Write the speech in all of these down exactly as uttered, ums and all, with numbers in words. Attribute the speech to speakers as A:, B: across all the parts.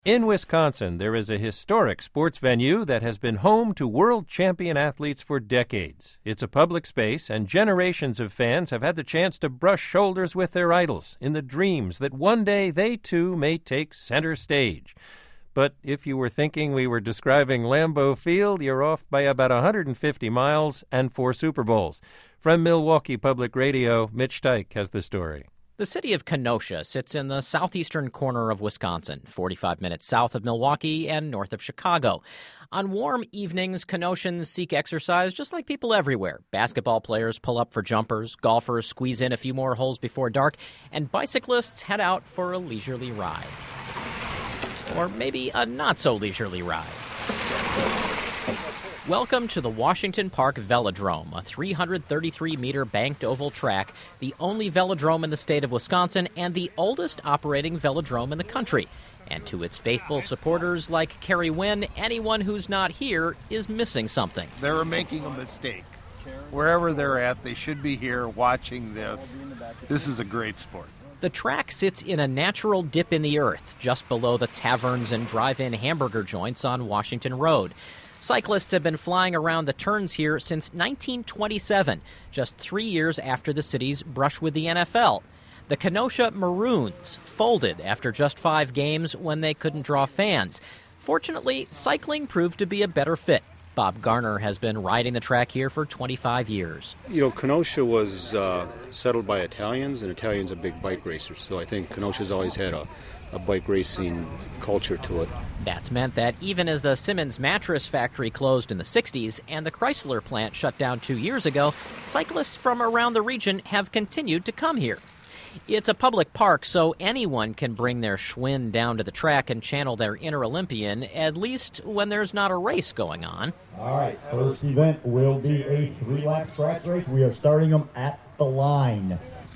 A: In Wisconsin, there is a historic sports venue that has been home to world champion athletes for decades. It's a public space, and generations of fans have had the chance to brush shoulders with their idols in the dreams that one day they too may take center stage. But if you were thinking we were describing Lambeau Field, you're off by about one hundred fifty miles and four Super Bowls. From Milwaukee Public Radio, Mitch Teich has the story.
B: The city of Kenosha sits in the southeastern corner of Wisconsin, forty-five minutes south of Milwaukee and north of Chicago. On warm evenings, Kenoshians seek exercise just like people everywhere. Basketball players pull up for jumpers, golfers squeeze in a few more holes before dark, and bicyclists head out for a leisurely ride. Or maybe a not-so-leisurely ride. Welcome to the Washington Park Velodrome, a three hundred thirty-three meter banked oval track, the only velodrome in the state of Wisconsin and the oldest operating velodrome in the country. And to its faithful supporters like Kerry Wynn, anyone who's not here is missing something.
C: They're making a mistake. Wherever they're at, they should be here watching this. This is a great sport.
B: The track sits in a natural dip in the earth, just below the taverns and drive-in hamburger joints on Washington Road. Cyclists have been flying around the turns here since nineteen twenty-seven, just three years after the city's brush with the N F L. The Kenosha Maroons folded after just five games when they couldn't draw fans. Fortunately, cycling proved to be a better fit. Bob Garner has been riding the track here for twenty-five years.
D: You know, Kenosha was uh, settled by Italians, and Italians are big bike racers, so I think Kenosha's always had a, a bike racing culture to it.
B: That's meant that even as the Simmons mattress factory closed in the sixties and the Chrysler plant shut down two years ago, cyclists from around the region have continued to come here. It's a public park, so anyone can bring their Schwinn down to the track and channel their inner Olympian, at least when there's not a race going on.
E: All right, first event will be a three-lap scratch race. We are starting them at the line.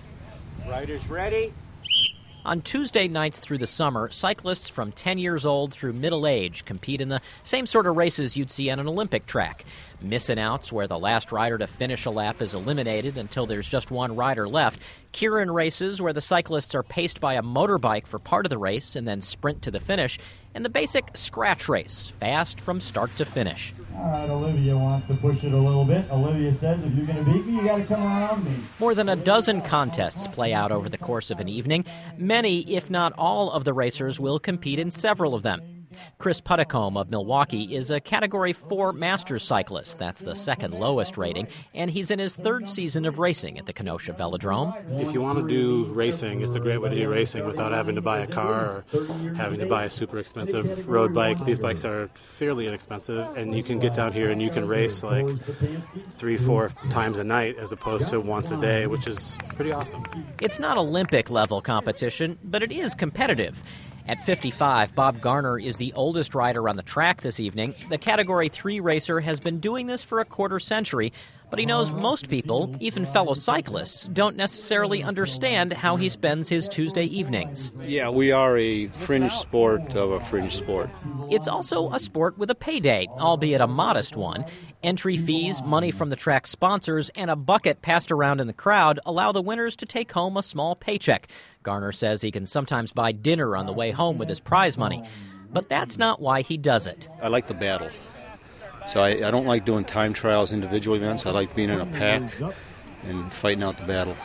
F: Riders ready?
B: On Tuesday nights through the summer, cyclists from ten years old through middle age compete in the same sort of races you'd see on an Olympic track. Missin' outs, where the last rider to finish a lap is eliminated until there's just one rider left. Keirin races, where the cyclists are paced by a motorbike for part of the race and then sprint to the finish. And the basic scratch race, fast from start to finish.
E: All right, Olivia wants to push it a little bit. Olivia says, if you're going to beat me, you got to come around me.
B: More than a dozen contests play out over the course of an evening. Many, if not all, of the racers will compete in several of them. Chris Puddicombe of Milwaukee is a Category four Masters cyclist. That's the second lowest rating, and he's in his third season of racing at the Kenosha Velodrome.
G: If you want to do racing, it's a great way to do racing without having to buy a car or having to buy a super expensive road bike. These bikes are fairly inexpensive, and you can get down here and you can race like three, four times a night as opposed to once a day, which is pretty awesome.
B: It's not Olympic-level competition, but it is competitive. At fifty-five, Bob Garner is the oldest rider on the track this evening. The Category three racer has been doing this for a quarter century, but he knows most people, even fellow cyclists, don't necessarily understand how he spends his Tuesday evenings.
D: Yeah, we are a fringe sport of a fringe sport.
B: It's also a sport with a payday, albeit a modest one. Entry fees, money from the track's sponsors, and a bucket passed around in the crowd allow the winners to take home a small paycheck. Garner says he can sometimes buy dinner on the way home with his prize money. But that's not why he does it.
D: I like the battle. So I, I don't like doing time trials, individual events. I like being in a pack and fighting out the battle.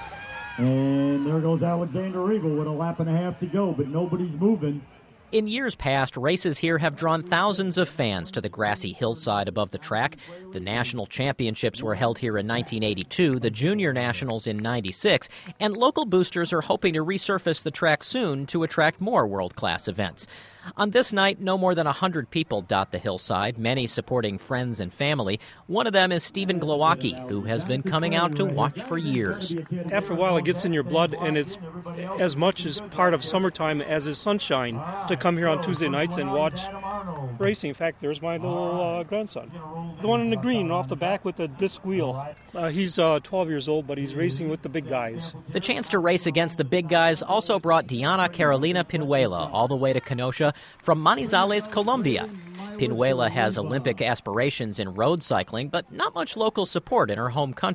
E: And there goes Alexander Regal with a lap and a half to go, but nobody's moving.
B: In years past, races here have drawn thousands of fans to the grassy hillside above the track. The national championships were held here in nineteen eighty-two, the junior nationals in ninety-six, and local boosters are hoping to resurface the track soon to attract more world-class events. On this night, no more than one hundred people dot the hillside, many supporting friends and family. One of them is Stephen Glowacki, who has been coming out to watch for years.
H: After a while, it gets in your blood, and it's as much as part of summertime as is sunshine to come here on Tuesday nights and watch racing. In fact, there's my little uh, grandson, the one in the green off the back with the disc wheel. Uh, he's uh, twelve years old, but he's racing with the big guys.
B: The chance to race against the big guys also brought Diana Carolina Pinuela all the way to Kenosha from Manizales, Colombia. Pinuela has Olympic aspirations in road cycling, but not much local support in her home country.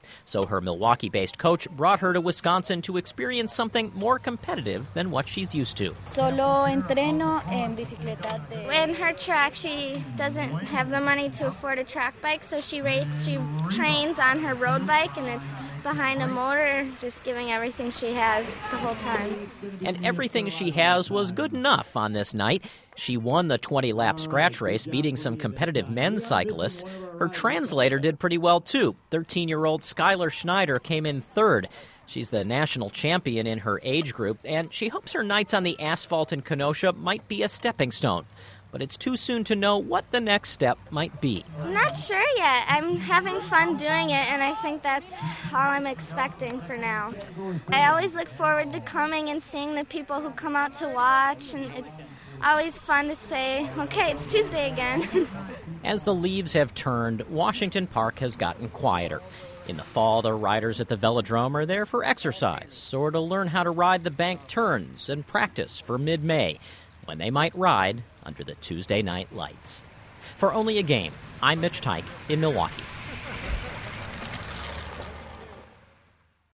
B: So her Milwaukee-based coach brought her to Wisconsin to experience something more competitive than what she's used to.
I: Solo entreno en bicicleta de...
J: In her track, she doesn't have the money to afford a track bike, so she races, she trains on her road bike, and it's behind a motor, just giving everything she has the whole time.
B: And everything she has was good enough on this night. She won the twenty-lap scratch race, beating some competitive men's cyclists. Her translator did pretty well, too. thirteen-year-old Skylar Schneider came in third. She's the national champion in her age group, and she hopes her nights on the asphalt in Kenosha might be a stepping stone. But it's too soon to know what the next step might be.
J: I'm not sure yet. I'm having fun doing it, and I think that's all I'm expecting for now. I always look forward to coming and seeing the people who come out to watch, and it's always fun to say, okay, it's Tuesday again.
B: As the leaves have turned, Washington Park has gotten quieter. In the fall, the riders at the velodrome are there for exercise or to learn how to ride the bank turns and practice for mid-May, when they might ride under the Tuesday night lights. For Only a Game, I'm Mitch Teich in Milwaukee.